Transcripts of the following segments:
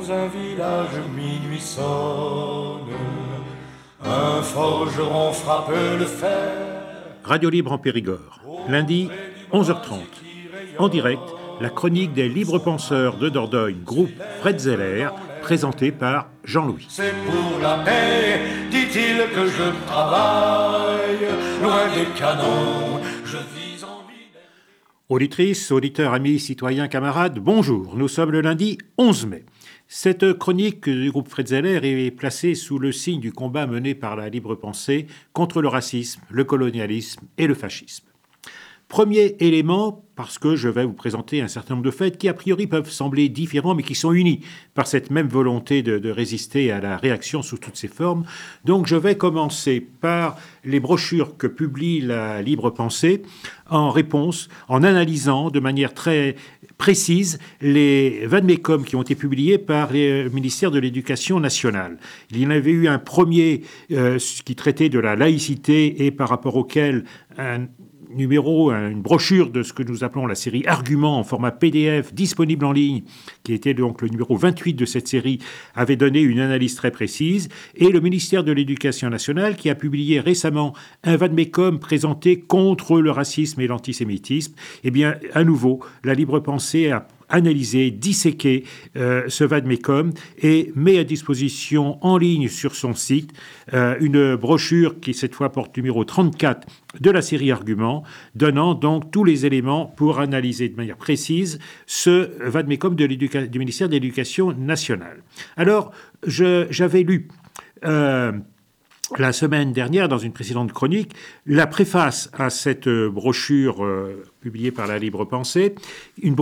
dans un village, minuit sonne. Un forgeron frappe le fer. Radio Libre en Périgord, lundi, 11h30. En direct, la chronique des libres penseurs de Dordogne, groupe Fred Zeller, présentée par Jean-Louis. C'est pour la paix, dit-il, que je travaille, loin des canons, je vis en liberté. Auditrices, auditeurs, amis, citoyens, camarades, bonjour. Nous sommes le lundi 11 mai. Cette chronique du groupe Fred Zeller est placée sous le signe du combat mené par la libre pensée contre le racisme, le colonialisme et le fascisme. Premier élément, parce que je vais vous présenter un certain nombre de faits qui a priori peuvent sembler différents mais qui sont unis par cette même volonté de résister à la réaction sous toutes ses formes. Donc je vais commencer par les brochures que publie la libre pensée en réponse, en analysant de manière très précise les vade-mecum qui ont été publiés par le ministère de l'Éducation nationale. Il y en avait eu un premier qui traitait de la laïcité et par rapport auquel une brochure de ce que nous appelons la série Arguments en format PDF disponible en ligne, qui était donc le numéro 28 de cette série, avait donné une analyse très précise. Et le ministère de l'Éducation nationale qui a publié récemment un vade-mecum présenté contre le racisme et l'antisémitisme. Eh bien, à nouveau, la libre pensée a analyser, disséquer ce vade-mecum et met à disposition en ligne sur son site une brochure qui cette fois porte numéro 34 de la série Arguments, donnant donc tous les éléments pour analyser de manière précise ce vade-mecum du ministère de l'Éducation nationale. Alors, j'avais lu la semaine dernière, dans une précédente chronique, la préface à cette brochure publiée par la Libre Pensée, une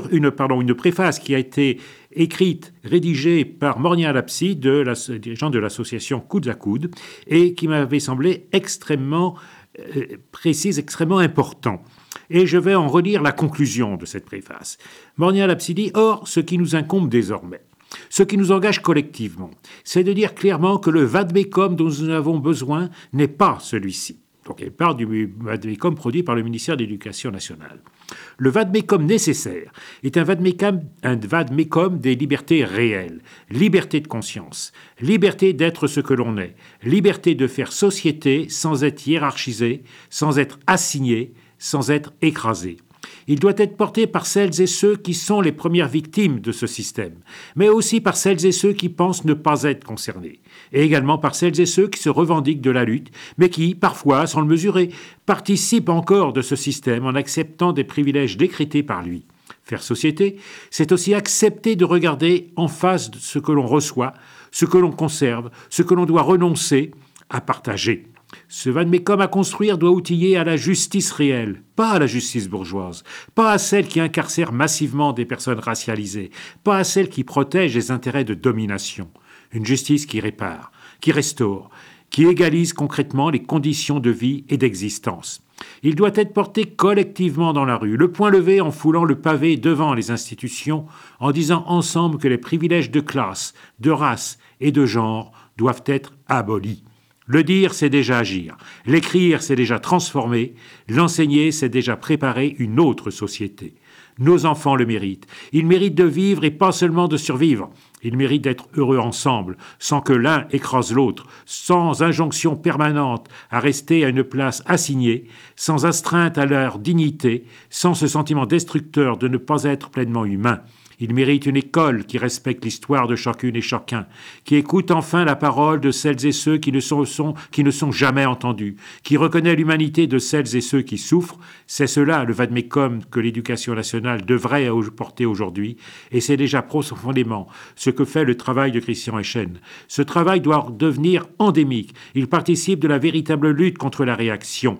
préface qui a été écrite, rédigée par Mornia Lapsi, dirigeant de l'association Coudes à Coudes, et qui m'avait semblé extrêmement précise, extrêmement important. Et je vais en relire la conclusion de cette préface. Mornia Lapsi dit « Or, ce qui nous incombe désormais, ce qui nous engage collectivement, c'est de dire clairement que le vade-mecum dont nous avons besoin n'est pas celui-ci. » Donc elle parle du vade-mecum produit par le ministère de l'Éducation nationale. Le vade-mecum nécessaire est un vade-mecum des libertés réelles, liberté de conscience, liberté d'être ce que l'on est, liberté de faire société sans être hiérarchisé, sans être assigné, sans être écrasé. Il doit être porté par celles et ceux qui sont les premières victimes de ce système, mais aussi par celles et ceux qui pensent ne pas être concernés, et également par celles et ceux qui se revendiquent de la lutte, mais qui, parfois, sans le mesurer, participent encore de ce système en acceptant des privilèges décrétés par lui. Faire société, c'est aussi accepter de regarder en face de ce que l'on reçoit, ce que l'on conserve, ce que l'on doit renoncer à partager. Ce vade-mecum à construire doit outiller à la justice réelle, pas à la justice bourgeoise, pas à celle qui incarcère massivement des personnes racialisées, pas à celle qui protège les intérêts de domination. Une justice qui répare, qui restaure, qui égalise concrètement les conditions de vie et d'existence. Il doit être porté collectivement dans la rue, le poing levé en foulant le pavé devant les institutions, en disant ensemble que les privilèges de classe, de race et de genre doivent être abolis. Le dire, c'est déjà agir. L'écrire, c'est déjà transformer. L'enseigner, c'est déjà préparer une autre société. Nos enfants le méritent. Ils méritent de vivre et pas seulement de survivre. Ils méritent d'être heureux ensemble, sans que l'un écrase l'autre, sans injonction permanente à rester à une place assignée, sans astreinte à leur dignité, sans ce sentiment destructeur de ne pas être pleinement humain. Ils méritent une école qui respecte l'histoire de chacune et chacun, qui écoute enfin la parole de celles et ceux qui ne sont jamais entendus, qui reconnaît l'humanité de celles et ceux qui souffrent. C'est cela le vade-mecum que l'Éducation nationale devrait porter aujourd'hui, et c'est déjà profondément ce que fait le travail de Christian Eschen. Ce travail doit devenir endémique. Il participe de la véritable lutte contre la réaction.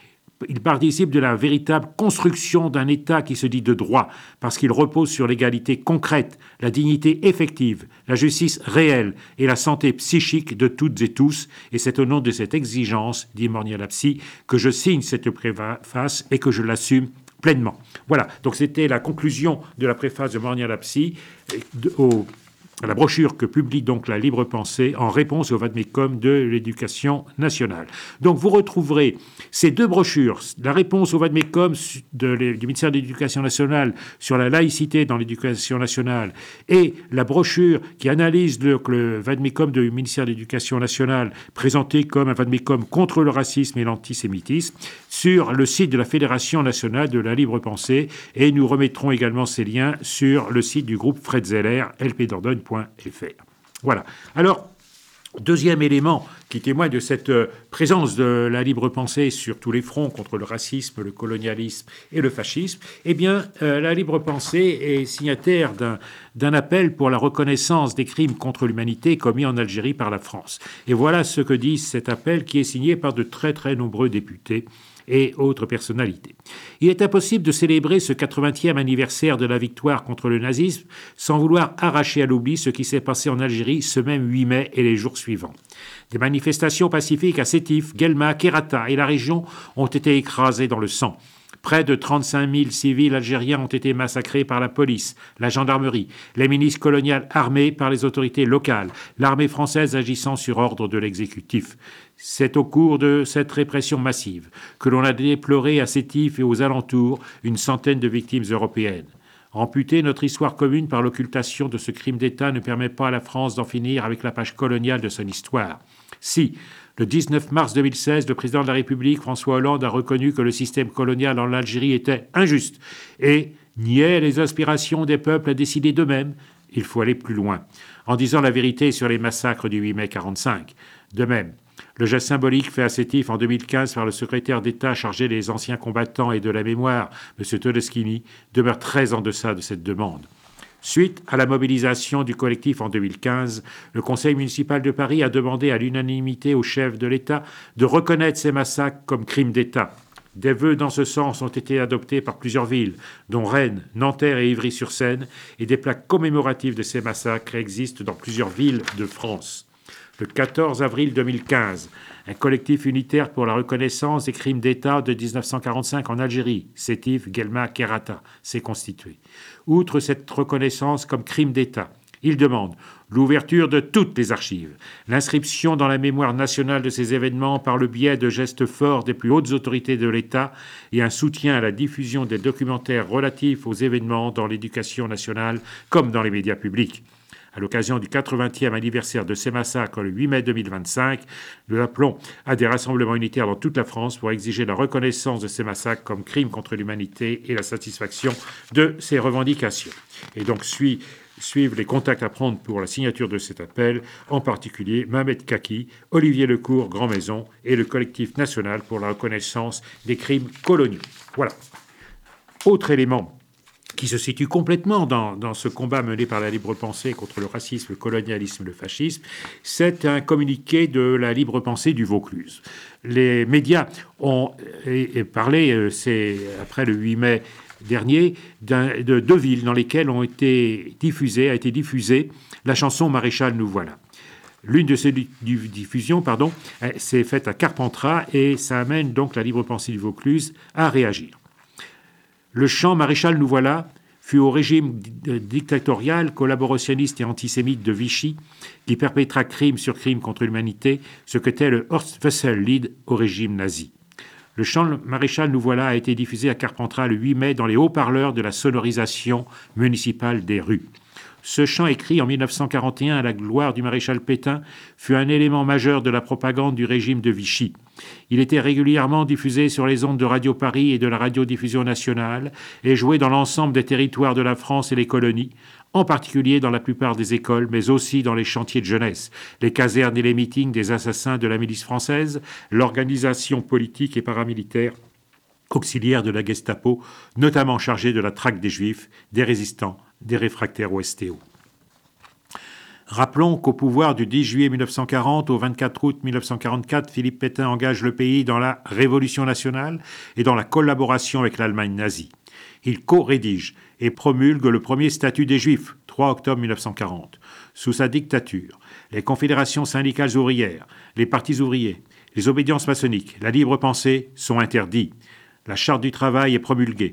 Il participe de la véritable construction d'un État qui se dit de droit, parce qu'il repose sur l'égalité concrète, la dignité effective, la justice réelle et la santé psychique de toutes et tous. Et c'est au nom de cette exigence, dit Mornia Lapsi, que je signe cette préface et que je l'assume pleinement. Voilà, donc c'était la conclusion de la préface de Mornia Lapsi au la brochure que publie donc la Libre Pensée en réponse au vade-mecum de l'Éducation nationale. Donc vous retrouverez ces deux brochures, la réponse au vade-mecum du ministère de l'Éducation nationale sur la laïcité dans l'Éducation nationale et la brochure qui analyse le vade-mecum du ministère de l'Éducation nationale présenté comme un vade-mecum contre le racisme et l'antisémitisme sur le site de la Fédération nationale de la Libre Pensée, et nous remettrons également ces liens sur le site du groupe Fred Zeller, lpdordogne.fr. Voilà. Alors, deuxième élément qui témoigne de cette présence de la libre pensée sur tous les fronts contre le racisme, le colonialisme et le fascisme, eh bien, la libre pensée est signataire d'un appel pour la reconnaissance des crimes contre l'humanité commis en Algérie par la France. Et voilà ce que dit cet appel qui est signé par de très très nombreux députés et autres personnalités. Il est impossible de célébrer ce 80e anniversaire de la victoire contre le nazisme sans vouloir arracher à l'oubli ce qui s'est passé en Algérie ce même 8 mai et les jours suivants. Des manifestations pacifiques à Sétif, Guelma, Kherrata et la région ont été écrasées dans le sang. Près de 35 000 civils algériens ont été massacrés par la police, la gendarmerie, les milices coloniales armées par les autorités locales, l'armée française agissant sur ordre de l'exécutif. C'est au cours de cette répression massive que l'on a déploré à Sétif et aux alentours une centaine de victimes européennes. Amputer notre histoire commune par l'occultation de ce crime d'État ne permet pas à la France d'en finir avec la page coloniale de son histoire. Si, le 19 mars 2016, le président de la République, François Hollande, a reconnu que le système colonial en Algérie était injuste et niait les aspirations des peuples à décider d'eux-mêmes, il faut aller plus loin, en disant la vérité sur les massacres du 8 mai 1945. De même, le geste symbolique fait à Sétif en 2015 par le secrétaire d'État chargé des anciens combattants et de la mémoire, M. Todeschini, demeure très en deçà de cette demande. Suite à la mobilisation du collectif en 2015, le Conseil municipal de Paris a demandé à l'unanimité au chef de l'État de reconnaître ces massacres comme crimes d'État. Des vœux dans ce sens ont été adoptés par plusieurs villes, dont Rennes, Nanterre et Ivry-sur-Seine, et des plaques commémoratives de ces massacres existent dans plusieurs villes de France. Le 14 avril 2015, un collectif unitaire pour la reconnaissance des crimes d'État de 1945 en Algérie, Sétif, Guelma, Kherrata, s'est constitué. Outre cette reconnaissance comme crime d'État, il demande l'ouverture de toutes les archives, l'inscription dans la mémoire nationale de ces événements par le biais de gestes forts des plus hautes autorités de l'État et un soutien à la diffusion des documentaires relatifs aux événements dans l'éducation nationale comme dans les médias publics. À l'occasion du 80e anniversaire de ces massacres le 8 mai 2025, nous appelons à des rassemblements unitaires dans toute la France pour exiger la reconnaissance de ces massacres comme crimes contre l'humanité et la satisfaction de ces revendications. Et donc suivent les contacts à prendre pour la signature de cet appel, en particulier Mohamed Kaki, Olivier Lecourt, Grand Maison et le collectif national pour la reconnaissance des crimes coloniaux. Voilà. Autre élément qui se situe complètement dans ce combat mené par la libre pensée contre le racisme, le colonialisme et le fascisme, c'est un communiqué de la libre pensée du Vaucluse. Les médias ont parlé, c'est après le 8 mai dernier, de deux villes dans lesquelles a été diffusée la chanson « Maréchal, nous voilà ». L'une de ces diffusions s'est faite à Carpentras et ça amène donc la libre pensée du Vaucluse à réagir. Le chant « Maréchal, nous voilà » fut au régime dictatorial, collaborationniste et antisémite de Vichy, qui perpétra crime sur crime contre l'humanité, ce qu'était le Horstwasserlied au régime nazi. Le chant « Maréchal, nous voilà » a été diffusé à Carpentras le 8 mai dans les haut-parleurs de la sonorisation municipale des rues. Ce chant, écrit en 1941 à la gloire du maréchal Pétain, fut un élément majeur de la propagande du régime de Vichy. Il était régulièrement diffusé sur les ondes de Radio Paris et de la radiodiffusion nationale et joué dans l'ensemble des territoires de la France et les colonies, en particulier dans la plupart des écoles, mais aussi dans les chantiers de jeunesse, les casernes et les meetings des assassins de la milice française, l'organisation politique et paramilitaire auxiliaire de la Gestapo, notamment chargée de la traque des Juifs, des résistants, des réfractaires au STO. Rappelons qu'au pouvoir du 10 juillet 1940 au 24 août 1944, Philippe Pétain engage le pays dans la Révolution nationale et dans la collaboration avec l'Allemagne nazie. Il co-rédige et promulgue le premier statut des Juifs, 3 octobre 1940. Sous sa dictature, les confédérations syndicales ouvrières, les partis ouvriers, les obédiences maçonniques, la libre pensée sont interdits. La charte du travail est promulguée.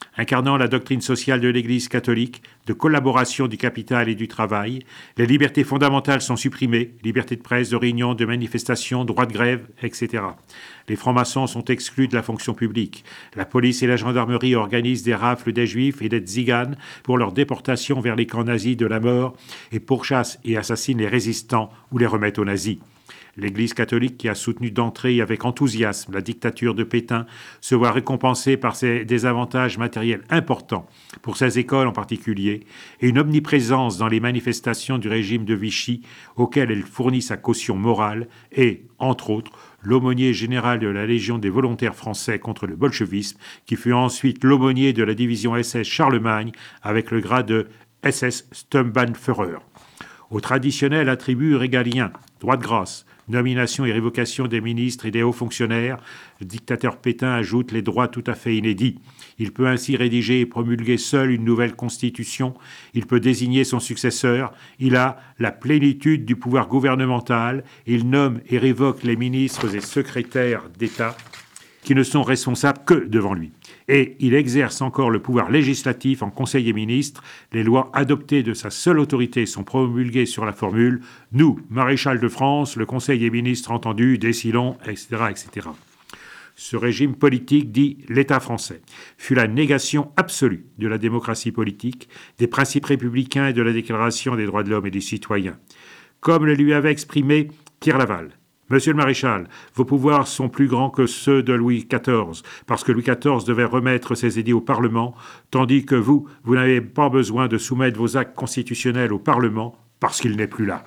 incarnant la doctrine sociale de l'Église catholique, de collaboration du capital et du travail. Les libertés fondamentales sont supprimées, liberté de presse, de réunion, de manifestation, droit de grève, etc. Les francs-maçons sont exclus de la fonction publique. La police et la gendarmerie organisent des rafles des juifs et des tziganes pour leur déportation vers les camps nazis de la mort et pourchassent et assassinent les résistants ou les remettent aux nazis. L'Église catholique, qui a soutenu d'entrée avec enthousiasme la dictature de Pétain, se voit récompensée par des avantages matériels importants, pour ses écoles en particulier, et une omniprésence dans les manifestations du régime de Vichy, auxquelles elle fournit sa caution morale, et, entre autres, l'aumônier général de la Légion des volontaires français contre le bolchevisme, qui fut ensuite l'aumônier de la division SS Charlemagne, avec le grade de SS Sturmbannführer. Au traditionnel attribut régalien, droit de grâce, nomination et révocation des ministres et des hauts fonctionnaires, le dictateur Pétain ajoute les droits tout à fait inédits. Il peut ainsi rédiger et promulguer seul une nouvelle constitution, il peut désigner son successeur, il a la plénitude du pouvoir gouvernemental, il nomme et révoque les ministres et secrétaires d'État qui ne sont responsables que devant lui. Et il exerce encore le pouvoir législatif en Conseil des ministres. Les lois adoptées de sa seule autorité sont promulguées sur la formule « Nous, maréchal de France, le Conseil des ministres entendu, décidons, etc. etc. » Ce régime politique, dit l'État français, fut la négation absolue de la démocratie politique, des principes républicains et de la Déclaration des droits de l'homme et des citoyens. Comme le lui avait exprimé Pierre Laval, Monsieur le maréchal, vos pouvoirs sont plus grands que ceux de Louis XIV, parce que Louis XIV devait remettre ses édits au Parlement, tandis que vous n'avez pas besoin de soumettre vos actes constitutionnels au Parlement, parce qu'il n'est plus là.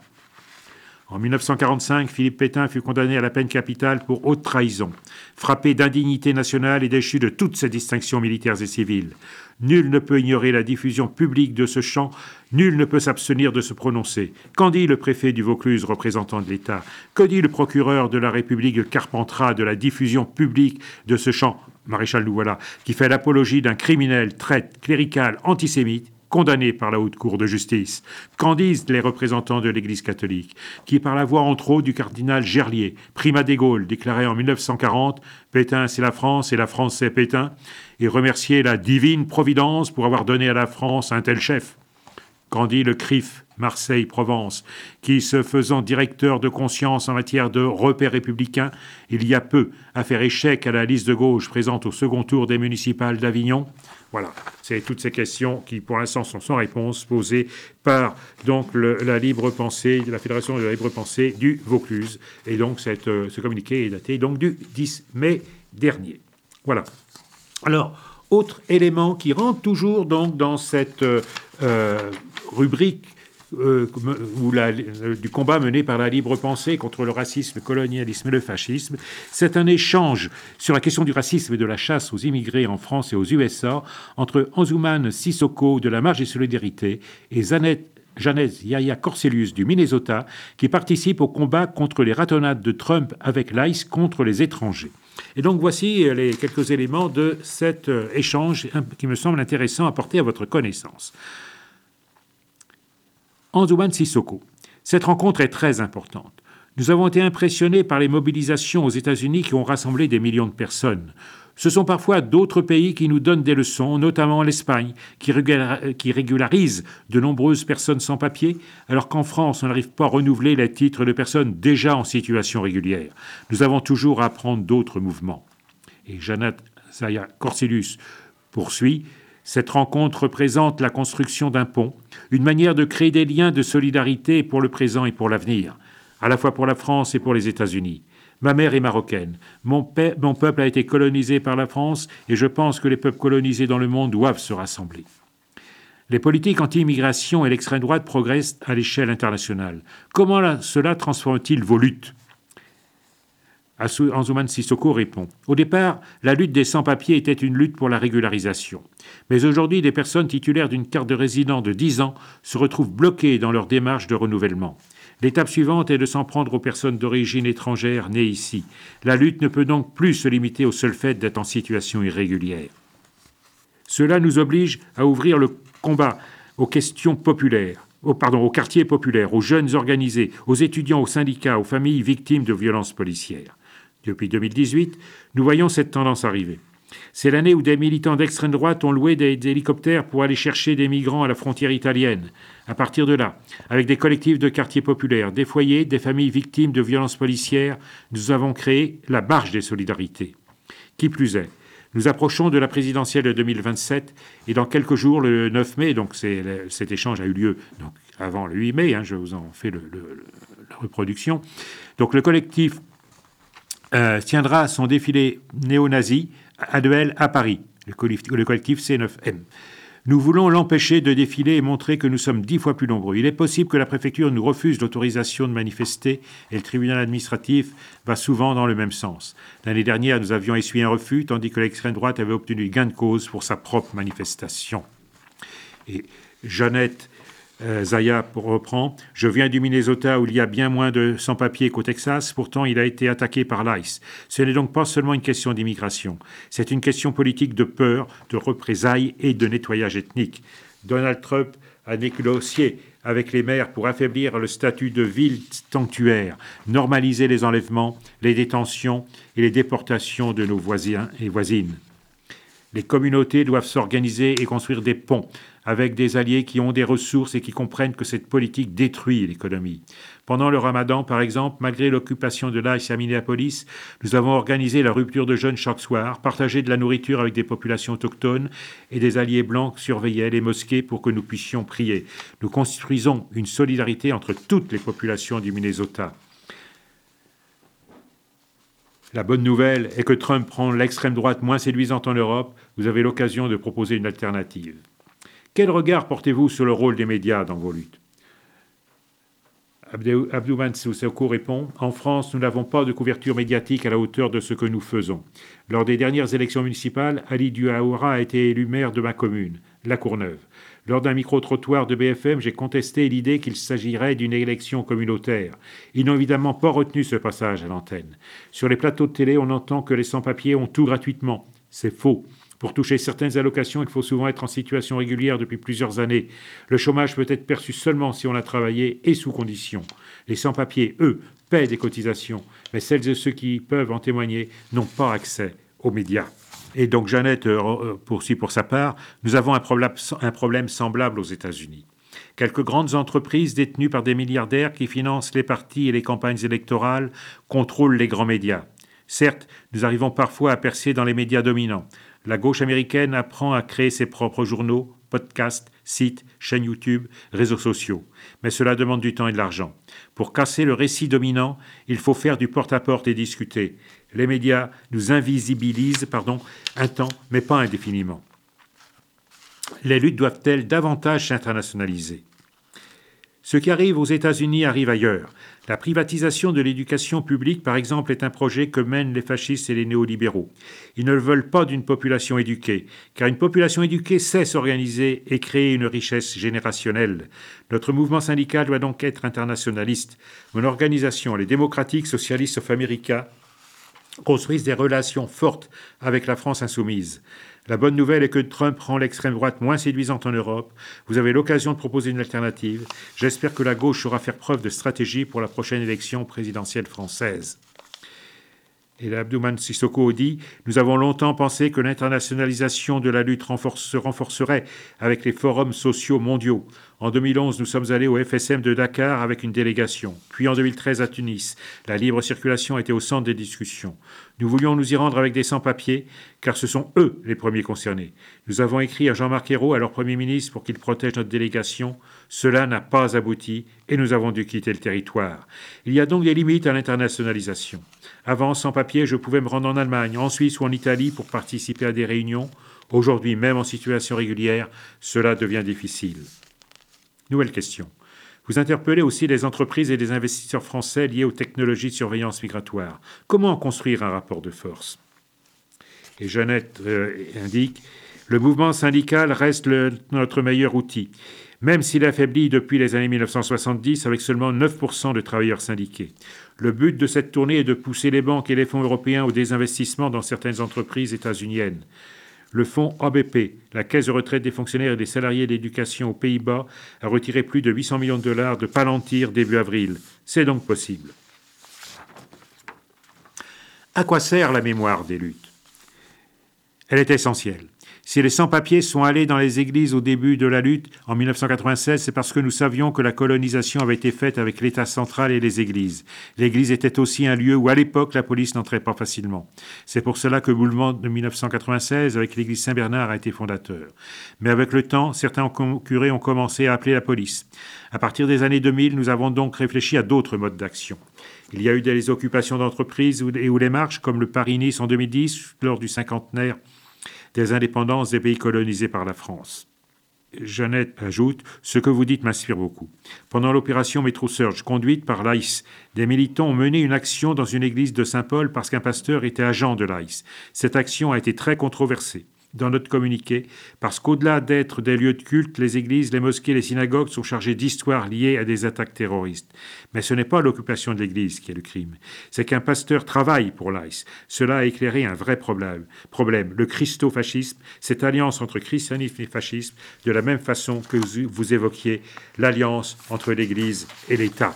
En 1945, Philippe Pétain fut condamné à la peine capitale pour haute trahison, frappé d'indignité nationale et déchu de toutes ses distinctions militaires et civiles. Nul ne peut ignorer la diffusion publique de ce chant, nul ne peut s'abstenir de se prononcer. Qu'en dit le préfet du Vaucluse, représentant de l'État? Que dit le procureur de la République de Carpentras de la diffusion publique de ce chant, maréchal nous voilà, qui fait l'apologie d'un criminel, traître, clérical, antisémite, condamné par la Haute Cour de justice? Qu'en disent les représentants de l'Église catholique, qui, par la voix entre autres du cardinal Gerlier, primat des Gaules, déclarait en 1940 « Pétain c'est la France et la France c'est Pétain », et remercier la divine providence pour avoir donné à la France un tel chef? Qu'en dit le CRIF Marseille-Provence, qui, se faisant directeur de conscience en matière de repères républicains, il y a peu a fait échec à la liste de gauche présente au second tour des municipales d'Avignon? Voilà, c'est toutes ces questions qui, pour l'instant, sont sans réponse, posées par donc la libre pensée, la Fédération de la libre pensée du Vaucluse. Et donc, ce communiqué est daté donc du 10 mai dernier. Voilà. Alors, autre élément qui rentre toujours donc dans cette rubrique du combat mené par la libre pensée contre le racisme, le colonialisme et le fascisme, c'est un échange sur la question du racisme et de la chasse aux immigrés en France et aux USA entre Anzouman Sissoko de la Marche des Solidarités et Janez Yahya Corselius du Minnesota, qui participe au combat contre les ratonnades de Trump avec l'ICE contre les étrangers. Et donc voici les quelques éléments de cet échange qui me semble intéressant à porter à votre connaissance. Anzouman Sissoko. Cette rencontre est très importante. Nous avons été impressionnés par les mobilisations aux États-Unis qui ont rassemblé des millions de personnes. Ce sont parfois d'autres pays qui nous donnent des leçons, notamment l'Espagne, qui régularise de nombreuses personnes sans papier, alors qu'en France, on n'arrive pas à renouveler les titres de personnes déjà en situation régulière. Nous avons toujours à apprendre d'autres mouvements. Et Janez Yahya Corselius poursuit. Cette rencontre représente la construction d'un pont, une manière de créer des liens de solidarité pour le présent et pour l'avenir, à la fois pour la France et pour les États-Unis. Ma mère est marocaine. Mon peuple a été colonisé par la France et je pense que les peuples colonisés dans le monde doivent se rassembler. Les politiques anti-immigration et l'extrême droite progressent à l'échelle internationale. Comment cela transforme-t-il vos luttes? Anzouman Sissoko répond. Au départ, la lutte des sans-papiers était une lutte pour la régularisation. Mais aujourd'hui, des personnes titulaires d'une carte de résident de 10 ans se retrouvent bloquées dans leur démarche de renouvellement. L'étape suivante est de s'en prendre aux personnes d'origine étrangère nées ici. La lutte ne peut donc plus se limiter au seul fait d'être en situation irrégulière. Cela nous oblige à ouvrir le combat aux questions populaires, aux quartiers populaires, aux jeunes organisés, aux étudiants, aux syndicats, aux familles victimes de violences policières. Depuis 2018, nous voyons cette tendance arriver. C'est l'année où des militants d'extrême droite ont loué des hélicoptères pour aller chercher des migrants à la frontière italienne. À partir de là, avec des collectifs de quartiers populaires, des foyers, des familles victimes de violences policières, nous avons créé la Marche des solidarités. Qui plus est, nous approchons de la présidentielle de 2027 et dans quelques jours, le 9 mai, donc cet échange a eu lieu donc, avant le 8 mai, je vous en fais la reproduction. Donc le collectif tiendra son défilé néo-nazi annuel à Paris, le collectif C9M. Nous voulons l'empêcher de défiler et montrer que nous sommes 10 fois plus nombreux. Il est possible que la préfecture nous refuse l'autorisation de manifester et le tribunal administratif va souvent dans le même sens. L'année dernière, nous avions essuyé un refus, tandis que l'extrême droite avait obtenu gain de cause pour sa propre manifestation. Et Jeannette Zaya reprend. Je viens du Minnesota où il y a bien moins de sans-papiers qu'au Texas. Pourtant, il a été attaqué par l'ICE. Ce n'est donc pas seulement une question d'immigration. C'est une question politique de peur, de représailles et de nettoyage ethnique. Donald Trump a négocié avec les maires pour affaiblir le statut de ville sanctuaire, normaliser les enlèvements, les détentions et les déportations de nos voisins et voisines. Les communautés doivent s'organiser et construire des ponts avec des alliés qui ont des ressources et qui comprennent que cette politique détruit l'économie. Pendant le Ramadan, par exemple, malgré l'occupation de l'ICE à Minneapolis, nous avons organisé la rupture de jeûne chaque soir, partagé de la nourriture avec des populations autochtones et des alliés blancs surveillaient les mosquées pour que nous puissions prier. Nous construisons une solidarité entre toutes les populations du Minnesota. La bonne nouvelle est que Trump prend l'extrême droite moins séduisante en Europe. Vous avez l'occasion de proposer une alternative. Quel regard portez-vous sur le rôle des médias dans vos luttes ? Abdouman Sissoko répond « En France, nous n'avons pas de couverture médiatique à la hauteur de ce que nous faisons. Lors des dernières élections municipales, Ali Douaoura a été élu maire de ma commune, La Courneuve. Lors d'un micro-trottoir de BFM, j'ai contesté l'idée qu'il s'agirait d'une élection communautaire. Ils n'ont évidemment pas retenu ce passage à l'antenne. Sur les plateaux de télé, on entend que les sans-papiers ont tout gratuitement. C'est faux. Pour toucher certaines allocations, il faut souvent être en situation régulière depuis plusieurs années. Le chômage peut être perçu seulement si on a travaillé et sous conditions. Les sans-papiers, eux, paient des cotisations, mais celles et ceux qui peuvent en témoigner n'ont pas accès aux médias. Et donc Jeannette poursuit pour sa part, nous avons un problème semblable aux États-Unis. Quelques grandes entreprises détenues par des milliardaires qui financent les partis et les campagnes électorales contrôlent les grands médias. Certes, nous arrivons parfois à percer dans les médias dominants. La gauche américaine apprend à créer ses propres journaux, podcasts, sites, chaînes YouTube, réseaux sociaux. Mais cela demande du temps et de l'argent. Pour casser le récit dominant, il faut faire du porte-à-porte et discuter. Les médias nous invisibilisent, un temps, mais pas indéfiniment. Les luttes doivent-elles davantage s'internationaliser ? Ce qui arrive aux États-Unis arrive ailleurs. La privatisation de l'éducation publique, par exemple, est un projet que mènent les fascistes et les néolibéraux. Ils ne veulent pas d'une population éduquée, car une population éduquée sait s'organiser et créer une richesse générationnelle. Notre mouvement syndical doit donc être internationaliste. Mon organisation, les démocratiques socialistes of America, construisent des relations fortes avec la France insoumise. La bonne nouvelle est que Trump rend l'extrême droite moins séduisante en Europe. Vous avez l'occasion de proposer une alternative. J'espère que la gauche saura faire preuve de stratégie pour la prochaine élection présidentielle française. Et Abdouman Sissoko dit « Nous avons longtemps pensé que l'internationalisation de la lutte se renforcerait avec les forums sociaux mondiaux. En 2011, nous sommes allés au FSM de Dakar avec une délégation. Puis en 2013 à Tunis. La libre circulation était au centre des discussions. Nous voulions nous y rendre avec des sans-papiers, car ce sont eux les premiers concernés. Nous avons écrit à Jean-Marc Ayrault, alors Premier ministre, pour qu'il protège notre délégation. Cela n'a pas abouti et nous avons dû quitter le territoire. Il y a donc des limites à l'internationalisation. Avant, sans papier, je pouvais me rendre en Allemagne, en Suisse ou en Italie pour participer à des réunions. Aujourd'hui, même en situation régulière, cela devient difficile. Nouvelle question. Vous interpellez aussi les entreprises et les investisseurs français liés aux technologies de surveillance migratoire. Comment construire un rapport de force ? Et Jeannette indique « Le mouvement syndical reste notre meilleur outil, même s'il affaiblit depuis les années 1970 avec seulement 9% de travailleurs syndiqués. Le but de cette tournée est de pousser les banques et les fonds européens au désinvestissement dans certaines entreprises états-uniennes. Le fonds ABP, la caisse de retraite des fonctionnaires et des salariés d'éducation aux Pays-Bas, a retiré plus de 800 millions de dollars de Palantir début avril. C'est donc possible. À quoi sert la mémoire des luttes ? Elle est essentielle. Si les sans-papiers sont allés dans les églises au début de la lutte, en 1996, c'est parce que nous savions que la colonisation avait été faite avec l'État central et les églises. L'église était aussi un lieu où, à l'époque, la police n'entrait pas facilement. C'est pour cela que le mouvement de 1996, avec l'église Saint-Bernard, a été fondateur. Mais avec le temps, certains curés ont commencé à appeler la police. À partir des années 2000, nous avons donc réfléchi à d'autres modes d'action. Il y a eu des occupations d'entreprises ou des marches, comme le Paris-Nice en 2010, lors du cinquantenaire des indépendances des pays colonisés par la France. Jeannette ajoute « Ce que vous dites m'inspire beaucoup. Pendant l'opération Metro Surge, conduite par l'ICE, des militants ont mené une action dans une église de Saint-Paul parce qu'un pasteur était agent de l'ICE. Cette action a été très controversée dans notre communiqué, parce qu'au-delà d'être des lieux de culte, les églises, les mosquées, les synagogues sont chargées d'histoires liées à des attaques terroristes. Mais ce n'est pas l'occupation de l'église qui est le crime. C'est qu'un pasteur travaille pour l'ICE. Cela a éclairé un vrai problème. Le christo-fascisme, cette alliance entre christianisme et fascisme, de la même façon que vous évoquiez l'alliance entre l'église et l'État.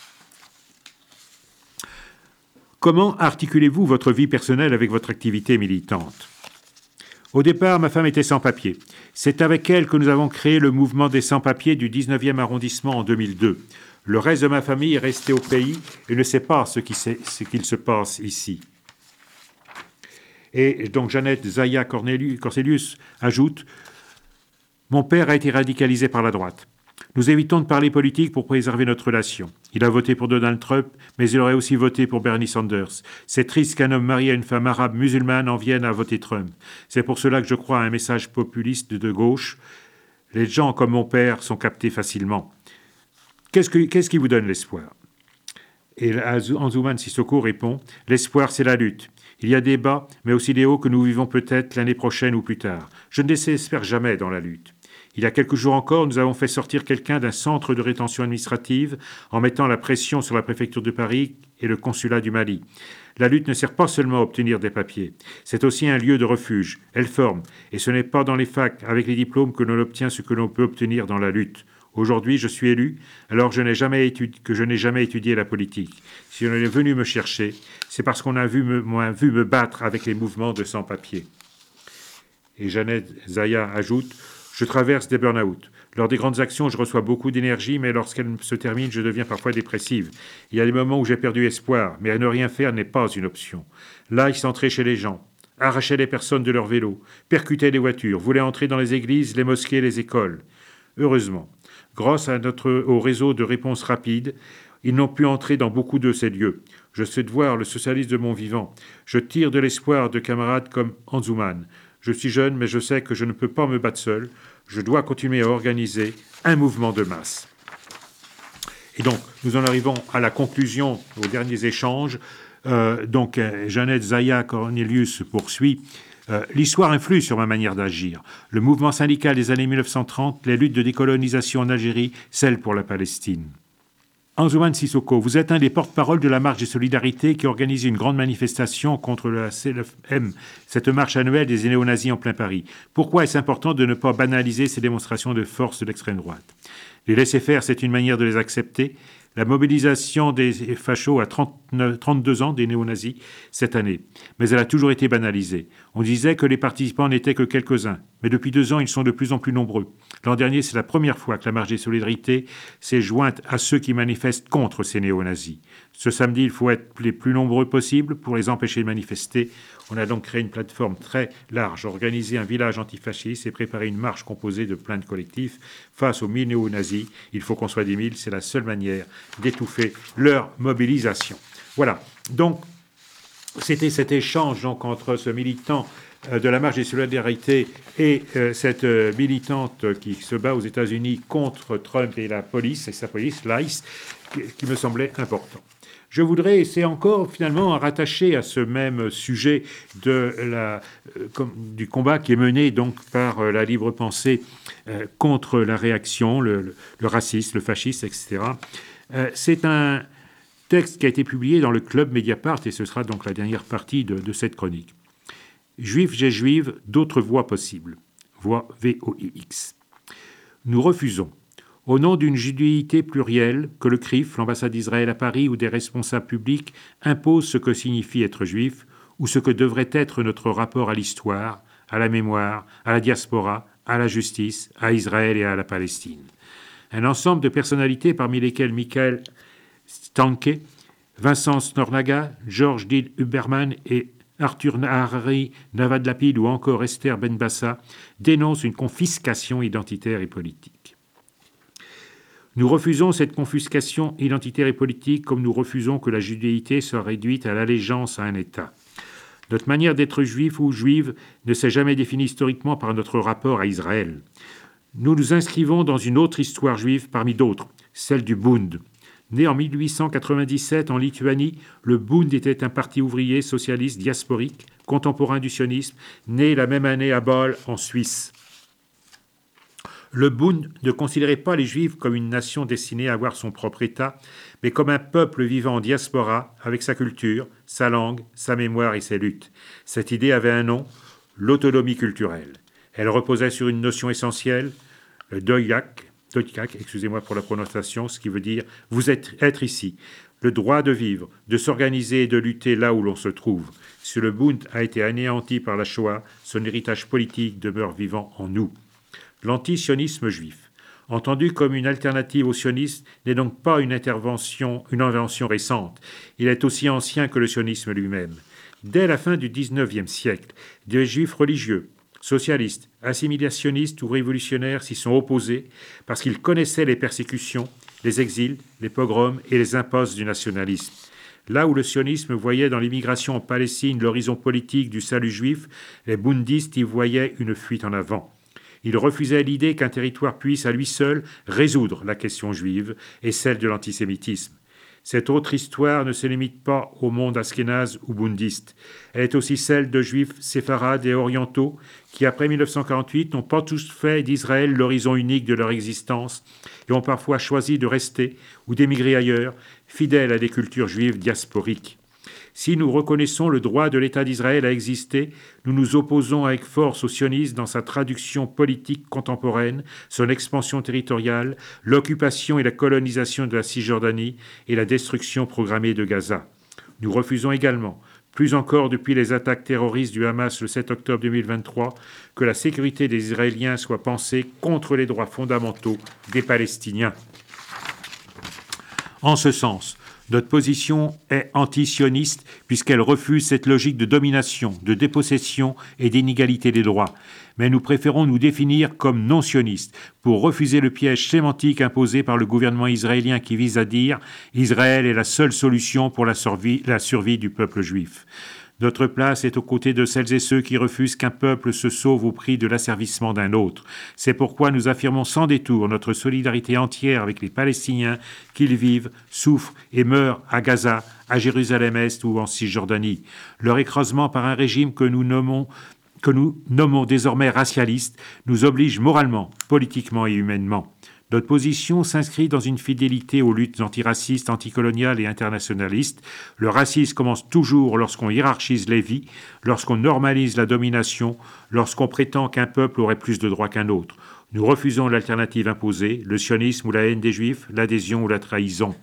Comment articulez-vous votre vie personnelle avec votre activité militante ? Au départ, ma femme était sans-papier. C'est avec elle que nous avons créé le mouvement des sans-papiers du 19e arrondissement en 2002. Le reste de ma famille est resté au pays et ne sait pas ce qu'il se passe ici. Et donc Jeannette Zaya Corselius ajoute « Mon père a été radicalisé par la droite. Nous évitons de parler politique pour préserver notre relation. Il a voté pour Donald Trump, mais il aurait aussi voté pour Bernie Sanders. C'est triste qu'un homme marié à une femme arabe musulmane en vienne à voter Trump. C'est pour cela que je crois à un message populiste de gauche. Les gens comme mon père sont captés facilement. Qu'est-ce qui vous donne l'espoir ?» Et Anzouman Sissoko répond « L'espoir, c'est la lutte. Il y a des bas, mais aussi des hauts que nous vivons peut-être l'année prochaine ou plus tard. Je ne désespère jamais dans la lutte. Il y a quelques jours encore, nous avons fait sortir quelqu'un d'un centre de rétention administrative en mettant la pression sur la préfecture de Paris et le consulat du Mali. La lutte ne sert pas seulement à obtenir des papiers. C'est aussi un lieu de refuge. Elle forme. Et ce n'est pas dans les facs, avec les diplômes, que l'on obtient ce que l'on peut obtenir dans la lutte. Aujourd'hui, je suis élu, alors que je n'ai jamais étudié la politique. Si on est venu me chercher, c'est parce qu'on m'a vu me battre avec les mouvements de sans-papiers. » Et Jeannette Zaya ajoute « Je traverse des burn-out. Lors des grandes actions, je reçois beaucoup d'énergie, mais lorsqu'elles se terminent, je deviens parfois dépressive. Il y a des moments où j'ai perdu espoir, mais à ne rien faire n'est pas une option. Là, il s'entrait chez les gens, arrachait les personnes de leur vélo, percutait les voitures, voulait entrer dans les églises, les mosquées, les écoles. Heureusement, grâce au réseau de réponse rapide, ils n'ont pu entrer dans beaucoup de ces lieux. Je souhaite voir le socialisme de mon vivant. Je tire de l'espoir de camarades comme Anzouman. Je suis jeune, mais je sais que je ne peux pas me battre seul. Je dois continuer à organiser un mouvement de masse. » Et donc, nous en arrivons à la conclusion, aux derniers échanges. Jeannette Zaya Cornelius poursuit. L'histoire influe sur ma manière d'agir. Le mouvement syndical des années 1930, les luttes de décolonisation en Algérie, celle pour la Palestine. Anzouman Sissoko, vous êtes un des porte-parole de la Marche des Solidarités qui organise une grande manifestation contre le CLFM, cette marche annuelle des néo-nazis en plein Paris. Pourquoi est-ce important de ne pas banaliser ces démonstrations de force de l'extrême droite ? Les laisser faire, c'est une manière de les accepter. La mobilisation des fachos a 32 ans, des néo-nazis, cette année. Mais elle a toujours été banalisée. On disait que les participants n'étaient que quelques-uns. Mais depuis 2 ans, ils sont de plus en plus nombreux. L'an dernier, c'est la première fois que la Marche des Solidarités s'est jointe à ceux qui manifestent contre ces néo-nazis. Ce samedi, il faut être les plus nombreux possibles pour les empêcher de manifester. On a donc créé une plateforme très large, organisé un village antifasciste et préparé une marche composée de plein de collectifs. Face aux 1000 néo-nazis, il faut qu'on soit 10 000. C'est la seule manière d'étouffer leur mobilisation. Voilà. Donc, c'était cet échange entre ce militant de la Marche des Solidarités et cette militante qui se bat aux États-Unis contre Trump et la police, et sa police, l'ICE, qui me semblait important. Je voudrais, et c'est encore finalement rattaché à ce même sujet du combat qui est mené donc par la libre pensée contre la réaction, le racisme, le fascisme, etc. C'est un texte qui a été publié dans le club Mediapart, et ce sera donc la dernière partie de cette chronique. Juifs et juives, d'autres voies possibles. Voix VOIX. Nous refusons, au nom d'une judéité plurielle, que le CRIF, l'ambassade d'Israël à Paris ou des responsables publics imposent ce que signifie être juif ou ce que devrait être notre rapport à l'histoire, à la mémoire, à la diaspora, à la justice, à Israël et à la Palestine. Un ensemble de personnalités parmi lesquelles Michael Stanke, Vincent Snornaga, George D. Huberman et Arthur Harari Navadlapid ou encore Esther Benbassa dénoncent une confiscation identitaire et politique. Nous refusons cette confiscation identitaire et politique comme nous refusons que la judéité soit réduite à l'allégeance à un État. Notre manière d'être juif ou juive ne s'est jamais définie historiquement par notre rapport à Israël. Nous nous inscrivons dans une autre histoire juive parmi d'autres, celle du Bund. Né en 1897 en Lituanie, le Bund était un parti ouvrier socialiste diasporique, contemporain du sionisme, né la même année à Bâle en Suisse. Le Bund ne considérait pas les Juifs comme une nation destinée à avoir son propre État, mais comme un peuple vivant en diaspora, avec sa culture, sa langue, sa mémoire et ses luttes. Cette idée avait un nom, l'autonomie culturelle. Elle reposait sur une notion essentielle, le doyak, excusez-moi pour la prononciation, ce qui veut dire « vous être ici », le droit de vivre, de s'organiser et de lutter là où l'on se trouve. Si le Bund a été anéanti par la Shoah, son héritage politique demeure vivant en nous. L'antisionisme juif, entendu comme une alternative au sionisme, n'est donc pas une invention récente. Il est aussi ancien que le sionisme lui-même. Dès la fin du XIXe siècle, des juifs religieux, socialistes, assimilationnistes ou révolutionnaires s'y sont opposés parce qu'ils connaissaient les persécutions, les exils, les pogroms et les impasses du nationalisme. Là où le sionisme voyait dans l'immigration en Palestine l'horizon politique du salut juif, les bundistes y voyaient une fuite en avant. Ils refusaient l'idée qu'un territoire puisse à lui seul résoudre la question juive et celle de l'antisémitisme. Cette autre histoire ne se limite pas au monde askénaze ou bundiste. Elle est aussi celle de juifs séfarades et orientaux qui, après 1948, n'ont pas tous fait d'Israël l'horizon unique de leur existence et ont parfois choisi de rester ou d'émigrer ailleurs, fidèles à des cultures juives diasporiques. Si nous reconnaissons le droit de l'État d'Israël à exister, nous nous opposons avec force au sionisme dans sa traduction politique contemporaine, son expansion territoriale, l'occupation et la colonisation de la Cisjordanie et la destruction programmée de Gaza. Nous refusons également, plus encore depuis les attaques terroristes du Hamas le 7 octobre 2023, que la sécurité des Israéliens soit pensée contre les droits fondamentaux des Palestiniens. En ce sens, notre position est anti-sioniste puisqu'elle refuse cette logique de domination, de dépossession et d'inégalité des droits. Mais nous préférons nous définir comme non-sionistes pour refuser le piège sémantique imposé par le gouvernement israélien qui vise à dire « Israël est la seule solution pour la survie du peuple juif ». Notre place est aux côtés de celles et ceux qui refusent qu'un peuple se sauve au prix de l'asservissement d'un autre. C'est pourquoi nous affirmons sans détour notre solidarité entière avec les Palestiniens, qu'ils vivent, souffrent et meurent à Gaza, à Jérusalem-Est ou en Cisjordanie. Leur écrasement par un régime que nous nommons désormais racialiste nous oblige moralement, politiquement et humainement. Notre position s'inscrit dans une fidélité aux luttes antiracistes, anticoloniales et internationalistes. Le racisme commence toujours lorsqu'on hiérarchise les vies, lorsqu'on normalise la domination, lorsqu'on prétend qu'un peuple aurait plus de droits qu'un autre. Nous refusons l'alternative imposée, le sionisme ou la haine des Juifs, l'adhésion ou la trahison.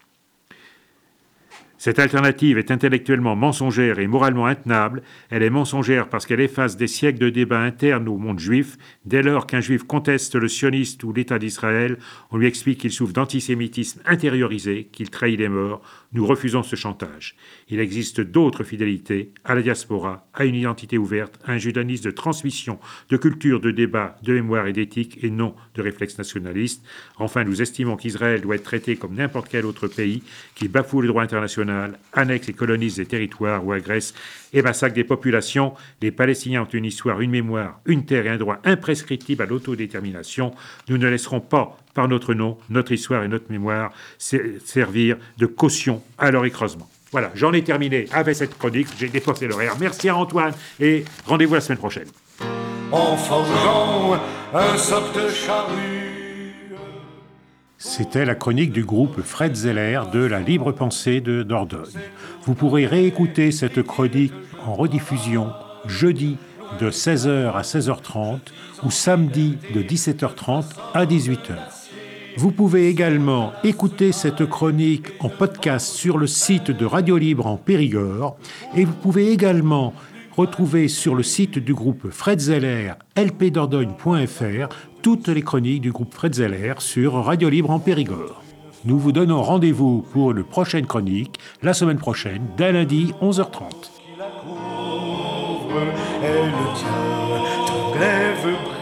Cette alternative est intellectuellement mensongère et moralement intenable. Elle est mensongère parce qu'elle efface des siècles de débats internes au monde juif. Dès lors qu'un juif conteste le sioniste ou l'État d'Israël, on lui explique qu'il souffre d'antisémitisme intériorisé, qu'il trahit les morts. Nous refusons ce chantage. Il existe d'autres fidélités à la diaspora, à une identité ouverte, à un judaïsme de transmission, de culture, de débat, de mémoire et d'éthique, et non de réflexe nationaliste. Enfin, nous estimons qu'Israël doit être traité comme n'importe quel autre pays qui bafoue le droit international, annexe et colonise des territoires ou agresse et massacre des populations. Les Palestiniens ont une histoire, une mémoire, une terre et un droit imprescriptible à l'autodétermination. Nous ne laisserons pas, par notre nom, notre histoire et notre mémoire, servir de caution à leur écrasement. Voilà, j'en ai terminé avec cette chronique. J'ai dépassé l'horaire. Merci à Antoine et rendez-vous la semaine prochaine. En forgeant un soc de charrue. C'était la chronique du groupe Fred Zeller de la Libre Pensée de Dordogne. Vous pourrez réécouter cette chronique en rediffusion jeudi de 16h à 16h30 ou samedi de 17h30 à 18h. Vous pouvez également écouter cette chronique en podcast sur le site de Radio Libre en Périgord et vous pouvez également retrouvez sur le site du groupe Fred Zeller, lpdordogne.fr, toutes les chroniques du groupe Fred Zeller sur Radio Libre en Périgord. Nous vous donnons rendez-vous pour une prochaine chronique, la semaine prochaine, dès lundi, 11h30. Elle tient ton glaive